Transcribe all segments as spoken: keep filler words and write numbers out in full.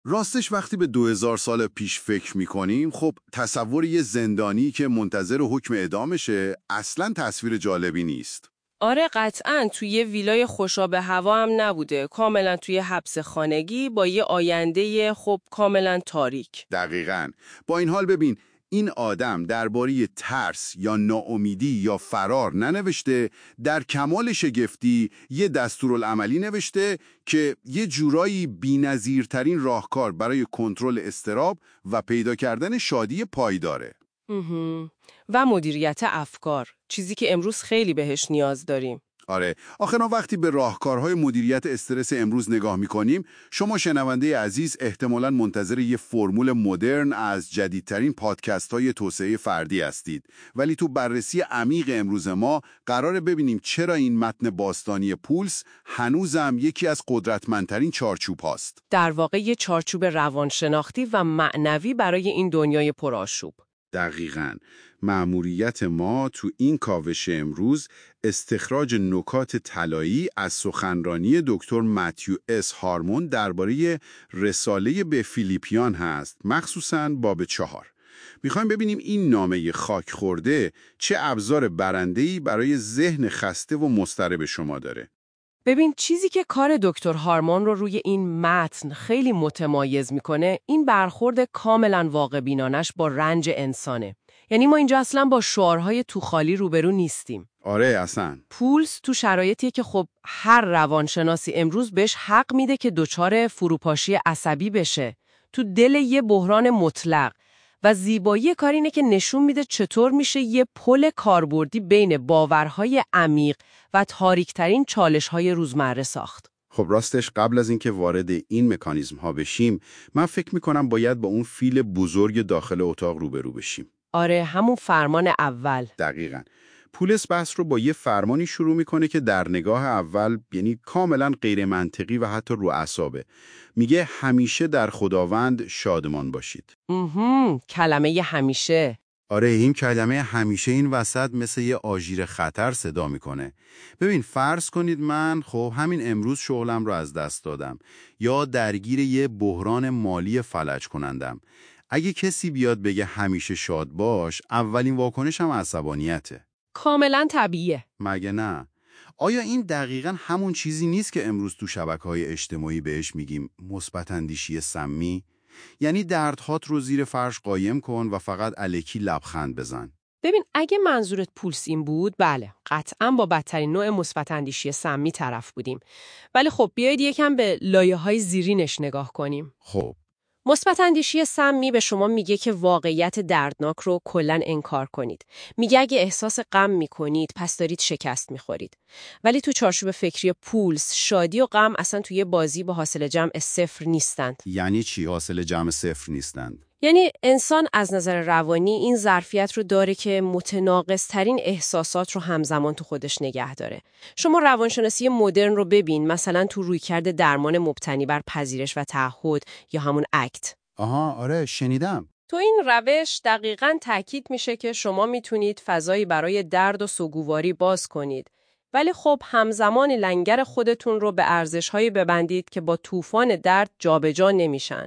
راستش وقتی به دو هزار سال پیش فکر میکنیم، خب تصور یه زندانی که منتظر حکم اعدامشه اصلاً تصویر جالبی نیست. آره قطعاً توی یه ویلای خوشاب هوا هم نبوده، کاملا توی حبس خانگی با یه آینده خب کاملا تاریک. دقیقاً. با این حال ببین، این آدم درباره ترس یا ناامیدی یا فرار ننوشته، در کمال شگفتی یه دستورالعملی نوشته که یه جورایی بی‌نظیرترین راهکار برای کنترل اضطراب و پیدا کردن شادی پایداره. و مدیریت افکار، چیزی که امروز خیلی بهش نیاز داریم. آره، آخرا وقتی به راهکارهای مدیریت استرس امروز نگاه میکنیم، شما شنونده عزیز احتمالاً منتظر یه فرمول مدرن از جدیدترین پادکست های توسعه فردی هستید. ولی تو بررسی عمیق امروز ما قراره ببینیم چرا این متن باستانی پولس هنوزم یکی از قدرتمندترین چارچوب هاست. در واقع یه چارچوب روانشناختی و معنوی برای این دنیای پرآشوب. دقیقاً. مأموریت ما تو این کاوش امروز استخراج نکات طلایی از سخنرانی دکتر متیو اس هارمون درباره رساله به فیلیپیان هست، مخصوصاً باب چهار. میخوایم ببینیم این نامه خاک خورده چه ابزار برنده‌ای برای ذهن خسته و مضطرب شما داره. ببین، چیزی که کار دکتر هارمون رو روی این متن خیلی متمایز میکنه، این برخورد کاملا واقع بینانش با رنج انسانه. یعنی ما اینجا اصلا با شعارهای تو خالی روبرو نیستیم. آره اصلا. پولس تو شرایطیه که خب هر روانشناسی امروز بهش حق میده که دچار فروپاشی عصبی بشه، تو دل یه بحران مطلق. و زیبایی کار اینه که نشون میده چطور میشه یه پل کاربردی بین باورهای عمیق و تاریکترین چالش‌های روزمره ساخت. خب راستش قبل از اینکه وارد این مکانیزم ها بشیم، من فکر میکنم باید با اون فیل بزرگ داخل اتاق روبرو بشیم. آره، همون فرمان اول. دقیقاً. پولس بحث رو با یه فرمانی شروع میکنه که در نگاه اول یعنی کاملا غیر منطقی و حتی رو اعصابه. میگه همیشه در خداوند شادمان باشید. اهم، کلمه همیشه. آره، این کلمه همیشه این وسط مثل یه آژیر خطر صدا میکنه. ببین، فرض کنید من خب همین امروز شغلم رو از دست دادم یا درگیر یه بحران مالی فلج کنندم. اگه کسی بیاد بگه همیشه شاد باش، اولین واکنشم عصبانیته. کاملا طبیعیه. مگه نه؟ آیا این دقیقاً همون چیزی نیست که امروز تو شبکه‌های اجتماعی بهش میگیم مثبت اندیشی سمی؟ یعنی دردهات رو زیر فرش قایم کن و فقط الکی لبخند بزن. ببین، اگه منظورت پولس این بود، بله، قطعاً با بدترین نوع مثبت اندیشی سمی طرف بودیم. ولی خب بیایید یکم به لایه‌های زیرینش نگاه کنیم. خب مثبت اندیشی سمی به شما میگه که واقعیت دردناک رو کلاً انکار کنید. میگه اگه احساس غم میکنید پس دارید شکست میخورید. ولی تو چارچوب فکری پولس، شادی و غم اصلا توی بازی با حاصل جمع صفر نیستند. یعنی چی حاصل جمع صفر نیستند؟ یعنی انسان از نظر روانی این ظرفیت رو داره که متناقض ترین احساسات رو همزمان تو خودش نگه داره. شما روانشناسی مدرن رو ببین، مثلا تو رویکرد درمان مبتنی بر پذیرش و تعهد یا همون اکت. آها، آره شنیدم. تو این روش دقیقاً تاکید میشه که شما میتونید فضایی برای درد و سوگواری باز کنید. ولی خب همزمان لنگر خودتون رو به ارزش‌هایی ببندید که با طوفان درد جابجا نمیشن.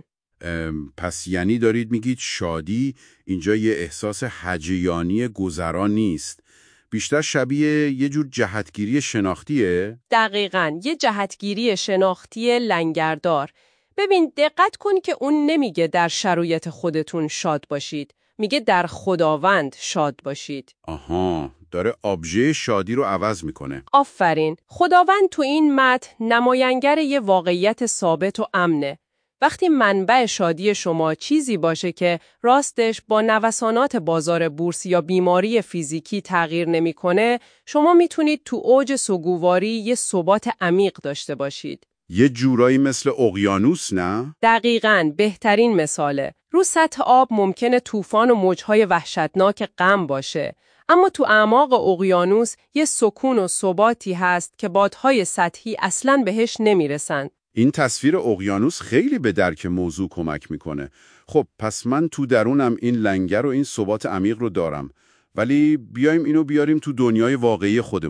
پس یعنی دارید میگید شادی اینجا یه احساس هجیانی گذرا نیست، بیشتر شبیه یه جور جهتگیری شناختیه؟ دقیقاً، یه جهتگیری شناختی لنگردار. ببین، دقت کن که اون نمیگه در شرایط خودتون شاد باشید، میگه در خداوند شاد باشید. آها، داره ابژه شادی رو عوض میکنه. آفرین. خداوند تو این متن نماینگر یه واقعیت ثابت و امنه. وقتی منبع شادی شما چیزی باشه که راستش با نوسانات بازار بورس یا بیماری فیزیکی تغییر نمیکنه، شما میتونید تو اوج سوگواری یه ثبات عمیق داشته باشید. یه جورایی مثل اقیانوس، نه؟ دقیقاً، بهترین مثاله. رو سطح آب ممکنه طوفان و موجهای وحشتناک غم باشه، اما تو اعماق اقیانوس یه سکون و ثباتی هست که بادهای سطحی اصلاً بهش نمیرسن. این تصویر اقیانوس خیلی به درک موضوع کمک میکنه. خب پس من تو درونم این لنگر و این ثبات عمیق رو دارم، ولی بیایم اینو بیاریم تو دنیای واقعی خودمون.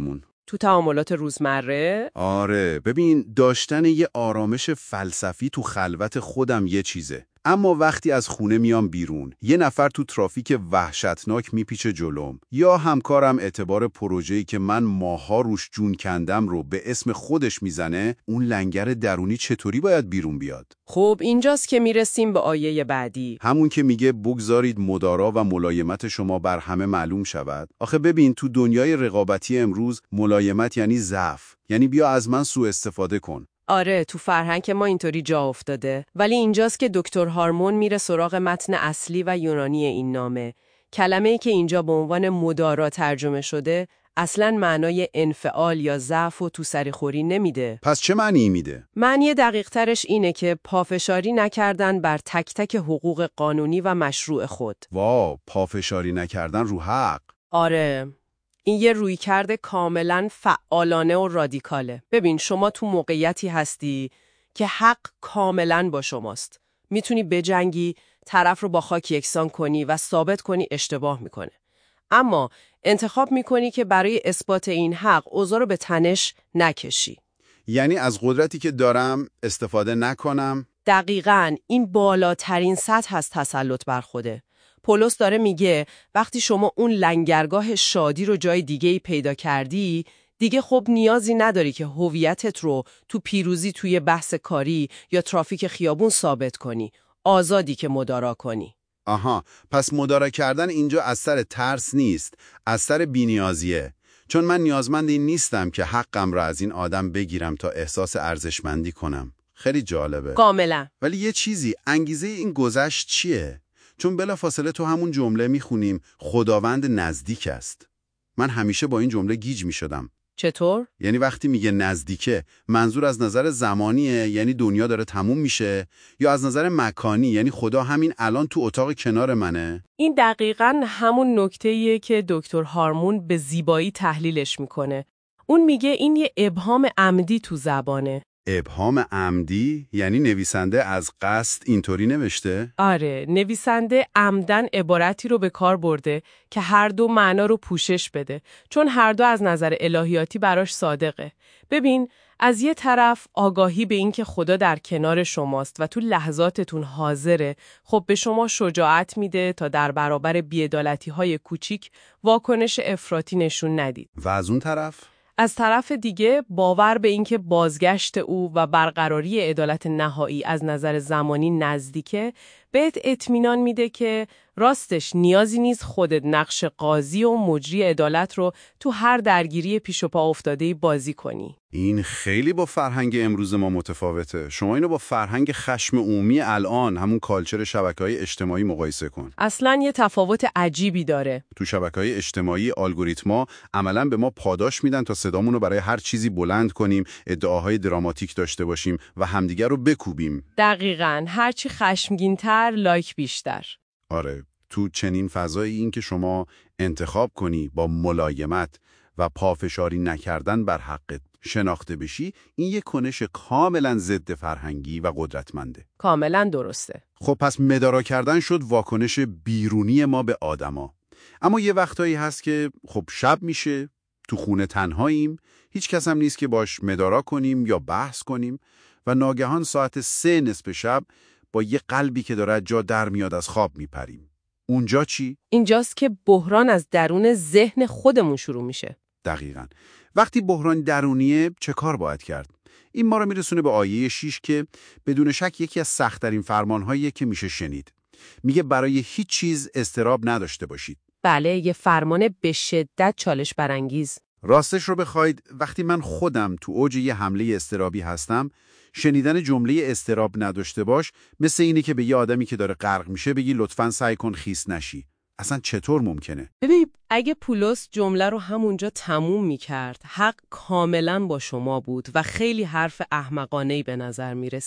تو تعاملات روزمره؟ آره، ببین داشتن یه آرامش فلسفی تو خلوت خودم یه چیزه. اما وقتی از خونه میام بیرون، یه نفر تو ترافیک وحشتناک میپیچه جلوم، یا همکارم اعتبار پروژه‌ای که من ماها روش جون کندم رو به اسم خودش میزنه، اون لنگر درونی چطوری باید بیرون بیاد؟ خب اینجاست که میرسیم به آیه بعدی. همون که میگه بگذارید مدارا و ملایمت شما بر همه معلوم شود. آخه ببین تو دنیای رقابتی امروز ملایمت یعنی ضعف، یعنی بیا از من سوء استفاده کن. آره، تو فرهنگ ما اینطوری جا افتاده. ولی اینجاست که دکتر هارمون میره سراغ متن اصلی و یونانی این نامه. کلمه‌ای که اینجا به عنوان مدارا ترجمه شده اصلاً معنای انفعال یا ضعف و تو سریخوری نمیده. پس چه معنی میده؟ معنی دقیق ترش اینه که پافشاری نکردن بر تک تک حقوق قانونی و مشروع خود. واو، پافشاری نکردن رو حق. آره، این یه رویکرد کاملاً فعالانه و رادیکاله. ببین شما تو موقعیتی هستی که حق کاملاً با شماست. میتونی بجنگی، طرف رو با خاک یکسان کنی و ثابت کنی اشتباه میکنه. اما انتخاب میکنی که برای اثبات این حق اوضاع رو به تنش نکشی. یعنی از قدرتی که دارم استفاده نکنم؟ دقیقاً این بالاترین سطح از تسلط بر خوده. پولس داره میگه وقتی شما اون لنگرگاه شادی رو جای دیگه‌ای پیدا کردی، دیگه خب نیازی نداری که هویتت رو تو پیروزی توی بحث کاری یا ترافیک خیابون ثابت کنی. آزادی که مدارا کنی. آها، پس مدارا کردن اینجا از سر ترس نیست، از سر بی‌نیازیه. چون من نیازمند این نیستم که حقم را از این آدم بگیرم تا احساس ارزشمندی کنم. خیلی جالبه. کاملا. ولی یه چیزی، انگیزه این گذشت چیه؟ چون بلافاصله تو همون جمله میخونیم خداوند نزدیک است. من همیشه با این جمله گیج میشدم. چطور؟ یعنی وقتی میگه نزدیکه، منظور از نظر زمانیه، یعنی دنیا داره تموم میشه، یا از نظر مکانی، یعنی خدا همین الان تو اتاق کنار منه؟ این دقیقاً همون نکته‌ایه که دکتر هارمون به زیبایی تحلیلش میکنه. اون میگه این یه ابهام عمدی تو زبانه. ابهام عمدی؟ یعنی نویسنده از قصد اینطوری نوشته؟ آره، نویسنده عمدن عبارتی رو به کار برده که هر دو معنا رو پوشش بده، چون هر دو از نظر الهیاتی براش صادقه. ببین، از یه طرف آگاهی به این که خدا در کنار شماست و تو لحظاتتون حاضره، خب به شما شجاعت میده تا در برابر بی‌عدالتی‌های کوچیک واکنش افراطی نشون ندید. و از اون طرف؟ از طرف دیگه باور به اینکه بازگشت او و برقراری عدالت نهایی از نظر زمانی نزدیکه بهت اطمینان میده که راستش نیازی نیست خودت نقش قاضی و مجری عدالت رو تو هر درگیری پیش و پا افتاده‌ای بازی کنی. این خیلی با فرهنگ امروز ما متفاوته. شما اینو با فرهنگ خشم عمومی الان، همون کالچر شبکه‌های اجتماعی مقایسه کن. اصلاً یه تفاوت عجیبی داره. تو شبکه‌های اجتماعی الگوریتما عملاً به ما پاداش میدن تا صدامون رو برای هر چیزی بلند کنیم، ادعاهای دراماتیک داشته باشیم و همدیگر رو بکوبیم. دقیقاً، هرچی خشمگین‌تر لایک بیشتر. آره، تو چنین فضایی این که شما انتخاب کنی با ملایمت و پافشاری نکردن بر حقت شناخته بشی، این یک کنش کاملا ضد فرهنگی و قدرتمنده. کاملا درسته. خب پس مدارا کردن شد واکنش بیرونی ما به آدما. اما یه وقتایی هست که خب شب میشه، تو خونه تنهاییم، هیچ کس هم نیست که باش مدارا کنیم یا بحث کنیم و ناگهان ساعت سه نصف شب با یه قلبی که داره جا در میاد از خواب میپریم. اونجا چی؟ اینجاست که بحران از درون ذهن خودمون شروع میشه. دقیقاً. وقتی بحران درونیه چه کار باید کرد؟ این ما رو میرسونه به آیه شش که بدون شک یکی از سخت‌ترین فرمان‌هاییه که میشه شنید. میگه برای هیچ چیز اضطراب نداشته باشید. بله، یه فرمان به شدت چالش برانگیز. راستش رو بخواید وقتی من خودم تو اوج یه حمله اضطرابی هستم، شنیدن جمله اضطراب نداشته باش مثل اینه که به یه آدمی که داره غرق میشه بگی لطفاً سعی کن خیس نشی. اصلا چطور ممکنه؟ ببین، اگه پولس جمله رو همونجا تموم میکرد، حق کاملا با شما بود و خیلی حرف احمقانه‌ای به نظر میرسید.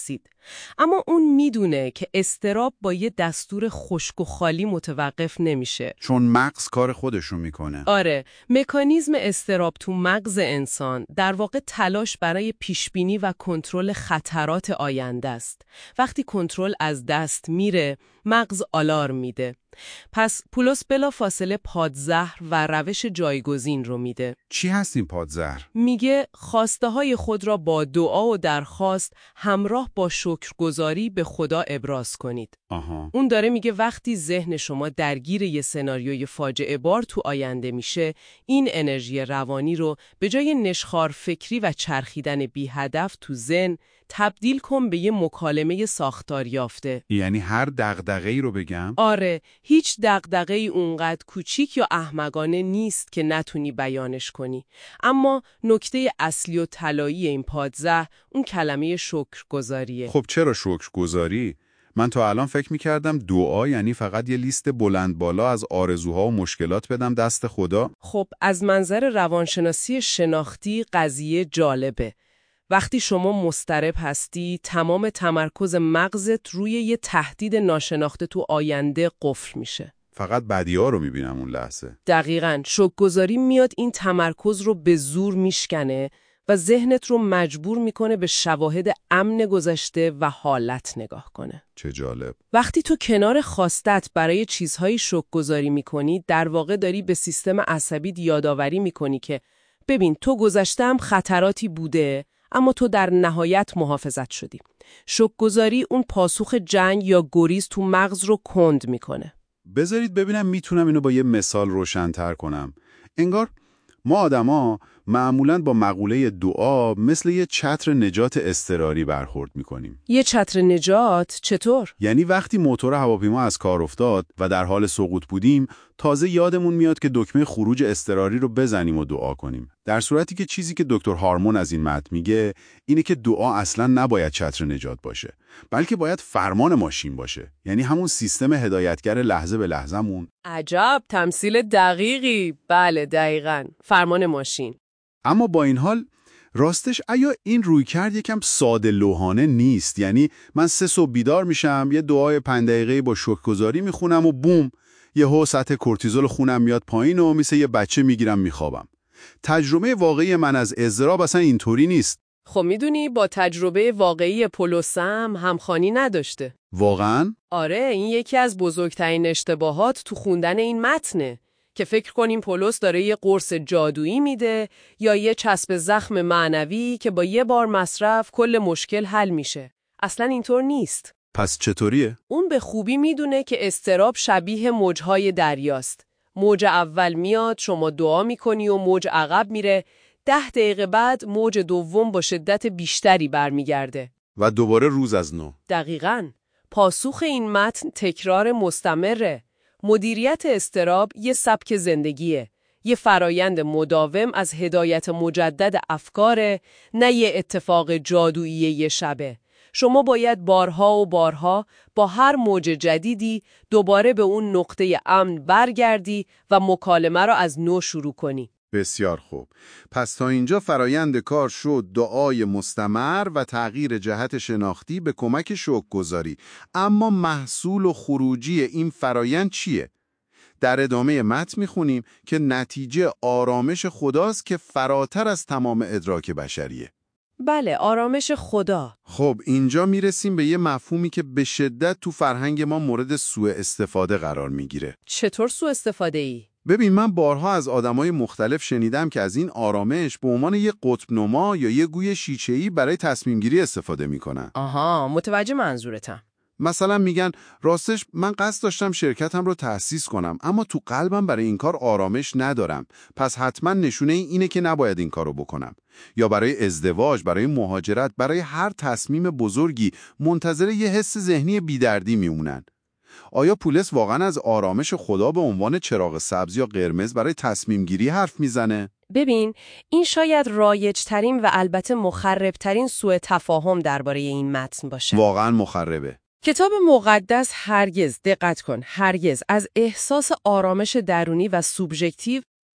اما اون میدونه که اضطراب با یه دستور خشک و خالی متوقف نمیشه. چون مغز کار خودشو میکنه. آره، مکانیزم اضطراب تو مغز انسان در واقع تلاش برای پیشبینی و کنترل خطرات آینده است. وقتی کنترل از دست میره، مغز آلارم میده. پس پولس بلا فاصله پادزهر و روش جایگزین رو میده. چی هست این پادزهر؟ میگه خواسته های خود را با دعا و درخواست همراه با شکرگزاری به خدا ابراز کنید. آها. اون داره میگه وقتی ذهن شما درگیر یه سناریوی فاجعه بار تو آینده میشه، این انرژی روانی رو به جای نشخوار فکری و چرخیدن بی هدف تو ذهن تبدیل کن به یه مکالمه ساختار یافته. یعنی هر دغدغه‌ای رو بگم؟ آره، هیچ دغدغه‌ای اونقدر کوچیک یا احمقانه نیست که نتونی بیانش کنی. اما نکته اصلی و طلایی این پادزهر اون کلمه شکرگزاریه. خب چرا شکرگزاری؟ من تا الان فکر می‌کردم دعا یعنی فقط یه لیست بلند بالا از آرزوها و مشکلات بدم دست خدا. خب از منظر روانشناسی شناختی قضیه جالبه. وقتی شما مضطرب هستی، تمام تمرکز مغزت روی یه تهدید ناشناخته تو آینده قفل میشه. فقط بدی‌ها رو می‌بینم اون لحظه. دقیقاً، شکرگزاری میاد این تمرکز رو به زور میشکنه و ذهنت رو مجبور میکنه به شواهد امن گذشته و حالت نگاه کنه. چه جالب. وقتی تو کنار خواستت برای چیزهایی شکرگزاری میکنی، در واقع داری به سیستم عصبی یادآوری میکنی که ببین تو گذشته‌ام خطراتی بوده، اما تو در نهایت محافظت شدی. شکرگزاری اون پاسخ جنگ یا گریز تو مغز رو کند میکنه. بذارید ببینم میتونم اینو با یه مثال روشن‌تر کنم. انگار ما آدما معمولاً با مقوله دعا مثل یه چتر نجات اضطراری برخورد میکنیم. یه چتر نجات؟ چطور؟ یعنی وقتی موتور هواپیما از کار افتاد و در حال سقوط بودیم، تازه یادمون میاد که دکمه خروج اضطراری رو بزنیم و دعا کنیم. در صورتی که چیزی که دکتر هارمون از این متن میگه اینه که دعا اصلاً نباید چتر نجات باشه، بلکه باید فرمان ماشین باشه. یعنی همون سیستم هدایتگر لحظه به لحظه‌مون. عجب، تمثیل دقیقی. بله، دقیقاً. فرمان ماشین. اما با این حال راستش آیا این رویکرد یکم ساده لوحانه نیست؟ یعنی من سه صبح بیدار میشم، یه دعای پنج دقیقه‌ای با شکرگزاری میخونم و بوم، یهو سطح کورتیزول خونم میاد پایین و مثل یه بچه میگیرم میخوابم. تجربه واقعی من از اضطراب اصلا اینطوری نیست. خب میدونی با تجربه واقعی پولس هم همخوانی نداشته. واقعاً؟ آره، این یکی از بزرگترین اشتباهات تو خوندن این متنه که فکر کنیم پولس داره یه قرص جادویی میده یا یه چسب زخم معنوی که با یه بار مصرف کل مشکل حل میشه. اصلا اینطور نیست. پس چطوریه؟ اون به خوبی میدونه که اضطراب شبیه موجهای دریاست. موج اول میاد، شما دعا میکنی و موج عقب میره. ده دقیقه بعد موج دوم با شدت بیشتری برمیگرده. و دوباره روز از نو. دقیقاً. پاسخ این متن تکرار مستمره. مدیریت اضطراب یه سبک زندگیه. یه فرایند مداوم از هدایت مجدد افکاره، نه یه اتفاق جادویی یه شبه. شما باید بارها و بارها با هر موج جدیدی دوباره به اون نقطه امن برگردی و مکالمه رو از نو شروع کنی. بسیار خوب. پس تا اینجا فرایند کار شد دعای مستمر و تغییر جهت شناختی به کمک شکرگزاری. اما محصول و خروجی این فرایند چیه؟ در ادامه متن میخونیم که نتیجه آرامش خداست که فراتر از تمام ادراک بشریه. بله، آرامش خدا. خب اینجا میرسیم به یه مفهومی که به شدت تو فرهنگ ما مورد سوء استفاده قرار میگیره. چطور سوء استفاده ای؟ ببین، من بارها از آدمای مختلف شنیدم که از این آرامش به عنوان یه قطب نما یا یه گوی شیچه‌ای برای تصمیم گیری استفاده میکنن. آها، متوجه منظورتم. مثلا میگن راستش من قصد داشتم شرکتم رو تأسیس کنم، اما تو قلبم برای این کار آرامش ندارم، پس حتما نشونه اینه که نباید این کارو بکنم. یا برای ازدواج، برای مهاجرت، برای هر تصمیم بزرگی منتظر یه حس ذهنی بیدردی میمونن. آیا پولس واقعا از آرامش خدا به عنوان چراغ سبز یا قرمز برای تصمیم گیری حرف میزنه؟ ببین، این شاید رایج‌ترین و البته مخرب‌ترین سوء تفاهم درباره این متن باشه. واقعا مخربه. کتاب مقدس هرگز، دقت کن، هرگز از احساس آرامش درونی و سوبژکتیو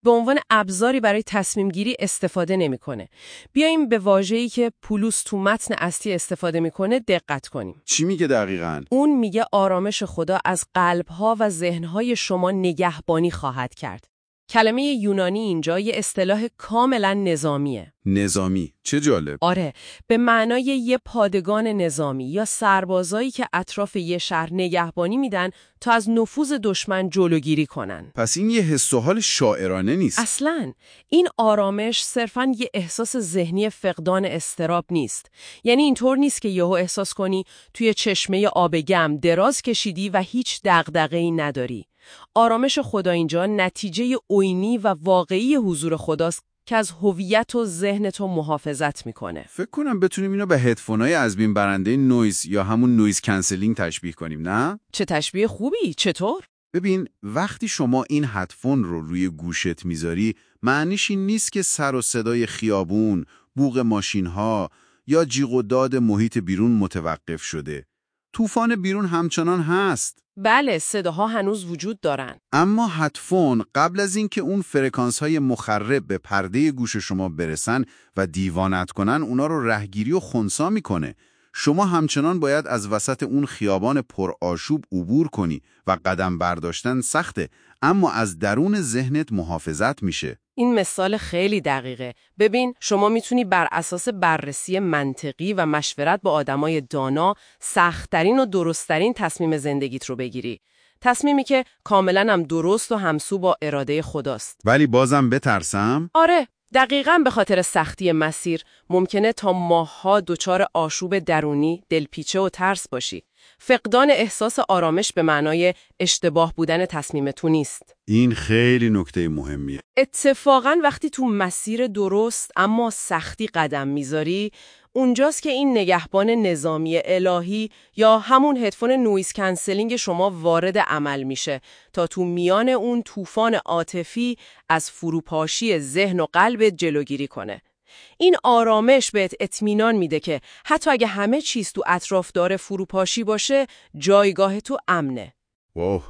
به عنوان ابزاری برای تصمیم گیری استفاده نمیکنه. بیاییم به واژه‌ای که پولس تو متن اصلی استفاده میکنه دقت کنیم. چی میگه دقیقاً؟ اون میگه آرامش خدا از قلب‌ها و ذهن‌های شما نگهبانی خواهد کرد. کلمه یونانی اینجا یه اصطلاح کاملا نظامیه. نظامی؟ چه جالب. آره، به معنای یه پادگان نظامی یا سربازایی که اطراف یه شهر نگهبانی میدن تا از نفوذ دشمن جلوگیری کنن. پس این یه حس و حال شاعرانه نیست. اصلاً این آرامش صرفاً یه احساس ذهنی فقدان اضطراب نیست. یعنی اینطور نیست که یهو احساس کنی توی چشمه آب گرم دراز کشیدی و هیچ دغدغه‌ای نداری. آرامش خدا اینجا نتیجه عینی و واقعی حضور خداست که از هویت و ذهن تو محافظت میکنه. فکر کنم بتونیم اینو به هدفونای از بین برنده نویز یا همون نویز کنسلینگ تشبیه کنیم، نه؟ چه تشبیه خوبی، چطور؟ ببین، وقتی شما این هدفون رو روی گوشت میذاری، معنیش این نیست که سر و صدای خیابون، بوق ماشین‌ها یا جیغ و داد محیط بیرون متوقف شده. طوفان بیرون همچنان هست. بله، صداها هنوز وجود دارن. اما هدفون قبل از اینکه اون فرکانس‌های مخرب به پرده گوش شما برسن و دیوانت کنن، اونا رو رهگیری و خنثی میکنه. شما همچنان باید از وسط اون خیابان پرآشوب عبور کنی و قدم برداشتن سخته، اما از درون ذهنت محافظت میشه. این مثال خیلی دقیقه. ببین، شما میتونی بر اساس بررسی منطقی و مشورت با آدمای دانا سخت‌ترین و درست‌ترین تصمیم زندگیت رو بگیری. تصمیمی که کاملاً هم درست و همسو با اراده خداست. ولی بازم بترسم؟ آره، دقیقاً به خاطر سختی مسیر ممکنه تا ماه‌ها دچار آشوب درونی، دلپیچه و ترس باشی. فقدان احساس آرامش به معنای اشتباه بودن تصمیم تو نیست. این خیلی نکته مهمیه. اتفاقاً وقتی تو مسیر درست اما سختی قدم میذاری، اونجاست که این نگهبان نظامی الهی یا همون هدفون نویز کنسلینگ شما وارد عمل میشه تا تو میان اون طوفان عاطفی از فروپاشی ذهن و قلب جلوگیری کنه. این آرامش بهت اطمینان میده که حتی اگه همه چیز تو اطراف داره فروپاشی باشه، جایگاه تو امنه. واو،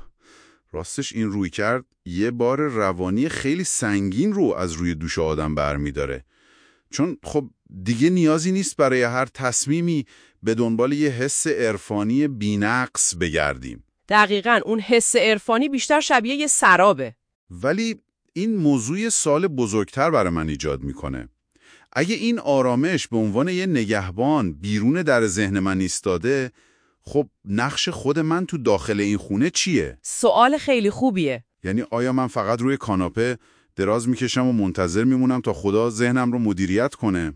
راستش این روی کرد یه بار روانی خیلی سنگین رو از روی دوش آدم برمیداره. چون خب دیگه نیازی نیست برای هر تصمیمی به دنبال یه حس عرفانی بی‌نقص بگردیم. دقیقاً اون حس عرفانی بیشتر شبیه یه سرابه. ولی این موضوع سوال بزرگتر برای من ایجاد میکنه. اگه این آرامش به عنوان یه نگهبان بیرون در ذهن من ایستاده، خب نقش خود من تو داخل این خونه چیه؟ سوال خیلی خوبیه. یعنی آیا من فقط روی کاناپه دراز میکشم و منتظر میمونم تا خدا ذهنم رو مدیریت کنه؟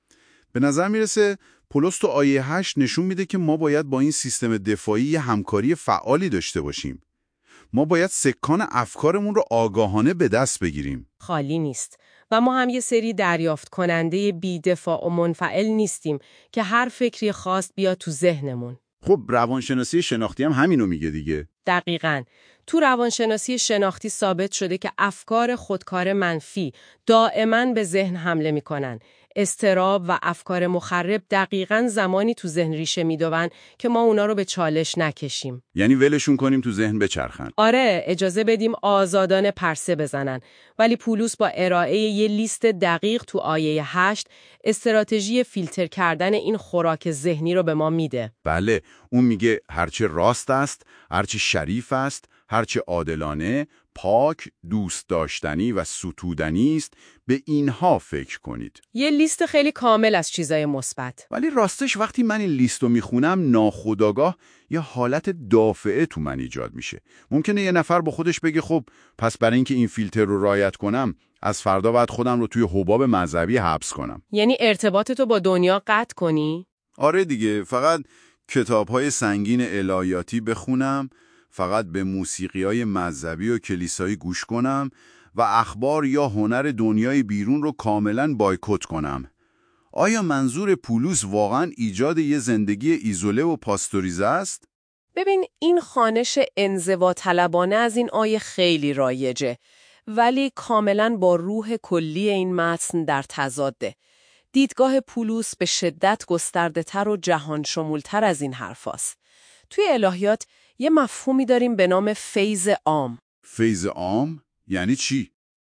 به نظر میرسه پولس تو آیه هشت نشون میده که ما باید با این سیستم دفاعی یه همکاری فعالی داشته باشیم. ما باید سکان افکارمون رو آگاهانه به دست بگیریم. خالی نیست. و ما هم یه سری دریافت کننده بی دفاع و منفعل نیستیم که هر فکری خاص بیاد تو ذهنمون. خب روانشناسی شناختی هم همینو میگه دیگه. دقیقاً. تو روانشناسی شناختی ثابت شده که افکار خودکار منفی دائما به ذهن حمله میکنن. اضطراب و افکار مخرب دقیقاً زمانی تو ذهن ریشه میدوون که ما اونا رو به چالش نکشیم. یعنی ولشون کنیم تو ذهن بچرخن. آره، اجازه بدیم آزادانه پرسه بزنن. ولی پولس با ارائه یه لیست دقیق تو آیه هشت استراتژی فیلتر کردن این خوراک ذهنی رو به ما میده. بله، اون میگه هرچه راست است، هرچه شریف است، هرچه عادلانه، پاک، دوست داشتنی و ستودنی است، به اینها فکر کنید. یه لیست خیلی کامل از چیزای مثبت. ولی راستش وقتی من این لیست رو میخونم، ناخودآگاه یه حالت دافعه تو من ایجاد میشه. ممکنه یه نفر با خودش بگه خب پس برای اینکه این فیلتر رو رعایت کنم، از فردا باید خودم رو توی حباب مذهبی حبس کنم. یعنی ارتباطتو با دنیا قطع کنی؟ آره دیگه، فقط کتاب‌های سنگین الهیاتی بخونم، فقط به موسیقی‌های مذهبی و کلیسایی گوش کنم و اخبار یا هنر دنیای بیرون رو کاملاً بایکوت کنم. آیا منظور پولس واقعاً ایجاد یه زندگی ایزوله و پاستوریزه است؟ ببین، این خوانش انزوا طلبانه از این آیه خیلی رایجه، ولی کاملاً با روح کلی این متن در تضاده. دیدگاه پولس به شدت گسترده‌تر و جهان شمولتر از این حرفاست. توی الهیات یه مفهومی داریم به نام فیض عام. فیض عام؟ یعنی چی؟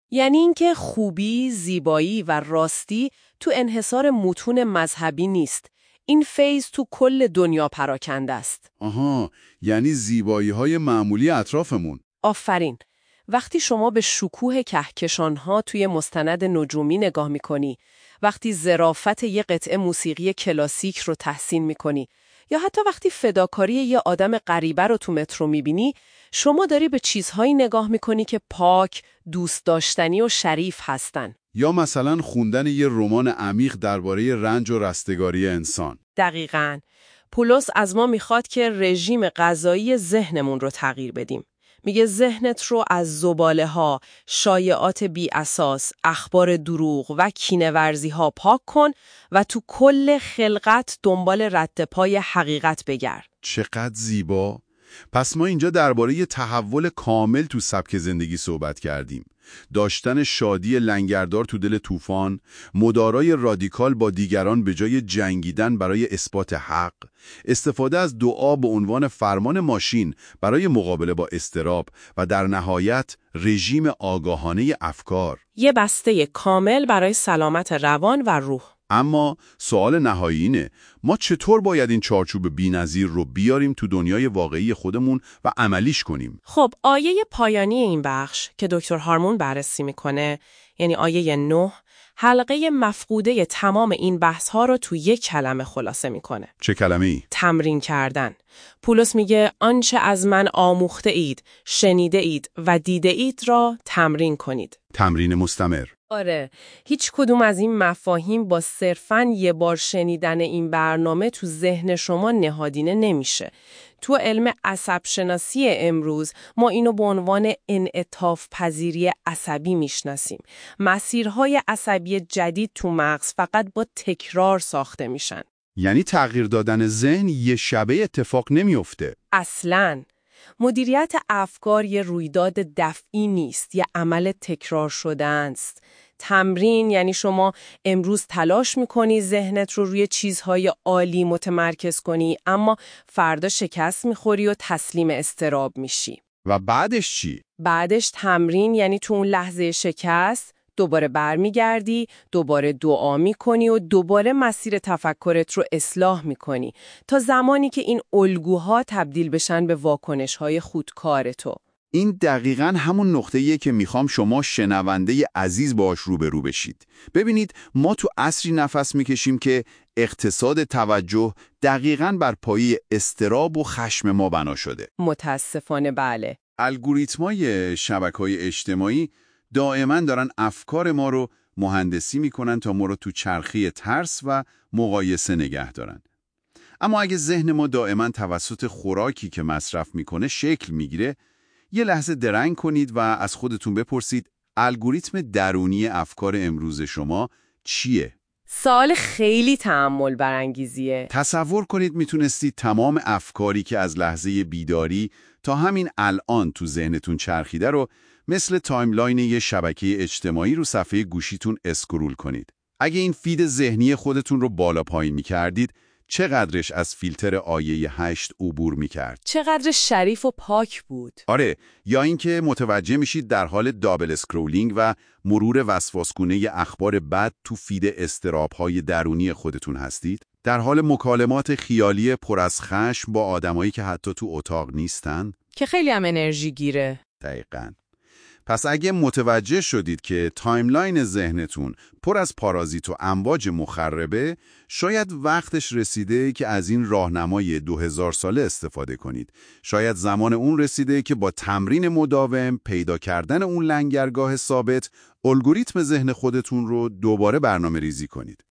یعنی اینکه خوبی، زیبایی و راستی تو انحصار متون مذهبی نیست. این فیض تو کل دنیا پراکنده است. آها، یعنی زیبایی‌های معمولی اطرافمون. آفرین. وقتی شما به شکوه کهکشان‌ها توی مستند نجومی نگاه می‌کنی، وقتی ظرافت یه قطعه موسیقی کلاسیک رو تحسین می‌کنی، یا حتی وقتی فداکاری یه آدم غریبه رو تو مترو می‌بینی، شما داری به چیزهایی نگاه می‌کنی که پاک، دوست داشتنی و شریف هستن. یا مثلا خوندن یه رمان عمیق درباره رنج و رستگاری انسان. دقیقاً. پولس از ما میخواد که رژیم غذایی ذهنمون رو تغییر بدیم. میگه ذهنت رو از زباله‌ها، شایعات بی اساس، اخبار دروغ و کینه‌ورزی ها پاک کن و تو کل خلقت دنبال رد پای حقیقت بگرد. چقدر زیبا! پس ما اینجا درباره یه تحول کامل تو سبک زندگی صحبت کردیم. داشتن شادی لنگردار تو دل طوفان، مدارای رادیکال با دیگران به جای جنگیدن برای اثبات حق، استفاده از دعا به عنوان فرمان ماشین برای مقابله با اضطراب و در نهایت رژیم آگاهانه افکار. یه بسته کامل برای سلامت روان و روح. اما سوال نهایی اینه، ما چطور باید این چارچوب بی‌نظیر رو بیاریم تو دنیای واقعی خودمون و عملیش کنیم؟ خب آیه پایانی این بخش که دکتر هارمون بررسی میکنه، یعنی آیه نه، حلقه مفقوده تمام این بحث ها رو تو یک کلمه خلاصه میکنه. چه کلمه‌ای؟ تمرین کردن. پولس میگه آنچه از من آموخته اید، شنیده اید و دیده اید را تمرین کنید. تمرین مستمر. آره، هیچ کدوم از این مفاهیم با صرفاً یه بار شنیدن این برنامه تو ذهن شما نهادینه نمیشه. تو علم عصب شناسی امروز ما اینو به عنوان انعطاف پذیری عصبی میشناسیم. مسیرهای عصبی جدید تو مغز فقط با تکرار ساخته میشن. یعنی تغییر دادن ذهن یه شبه اتفاق نمیفته. اصلاً. مدیریت افکار یه رویداد دفعی نیست، یه عمل تکرار شده است. تمرین یعنی شما امروز تلاش میکنی ذهنت رو روی چیزهای عالی متمرکز کنی، اما فردا شکست میخوری و تسلیم اضطراب میشی. و بعدش چی؟ بعدش تمرین یعنی تو اون لحظه شکست دوباره برمیگردی، دوباره دعا میکنی و دوباره مسیر تفکرت رو اصلاح میکنی تا زمانی که این الگوها تبدیل بشن به واکنش‌های خودکار تو. این دقیقاً همون نقطه‌ایه که میخوام شما شنونده عزیز باش روبرو بشید. ببینید ما تو عصری نفس میکشیم که اقتصاد توجه دقیقاً بر پایه اضطراب و خشم ما بنا شده. متاسفانه بله. الگوریتمای شبکه‌های اجتماعی دائما دارن افکار ما رو مهندسی میکنن تا ما رو تو چرخه ترس و مقایسه نگه دارن. اما اگه ذهن ما دائما توسط خوراکی که مصرف میکنه شکل میگیره، یه لحظه درنگ کنید و از خودتون بپرسید الگوریتم درونی افکار امروز شما چیه؟ سوال خیلی تأمل برانگیزیه. تصور کنید میتونستید تمام افکاری که از لحظه بیداری تا همین الان تو ذهنتون چرخیده رو مثل تایملاین یه شبکه اجتماعی رو صفحه گوشیتون اسکرول کنید. اگه این فید ذهنی خودتون رو بالا پایین می‌کردید، چقدرش از فیلتر آیه هشت عبور می‌کرد؟ چقدر شریف و پاک بود. آره، یا اینکه متوجه میشید در حال دابل اسکرولینگ و مرور وسواسگونه اخبار بد تو فید اضطراب‌های درونی خودتون هستید؟ در حال مکالمات خیالی پر از خشم با آدمایی که حتی تو اتاق نیستن؟ که خیلی هم انرژی گیره. دقیقاً. پس اگه متوجه شدید که تایملاین ذهنتون پر از پارازیت و امواج مخربه، شاید وقتش رسیده که از این راهنمای دو هزار ساله استفاده کنید. شاید زمان اون رسیده که با تمرین مداوم، پیدا کردن اون لنگرگاه ثابت، الگوریتم ذهن خودتون رو دوباره برنامه ریزی کنید.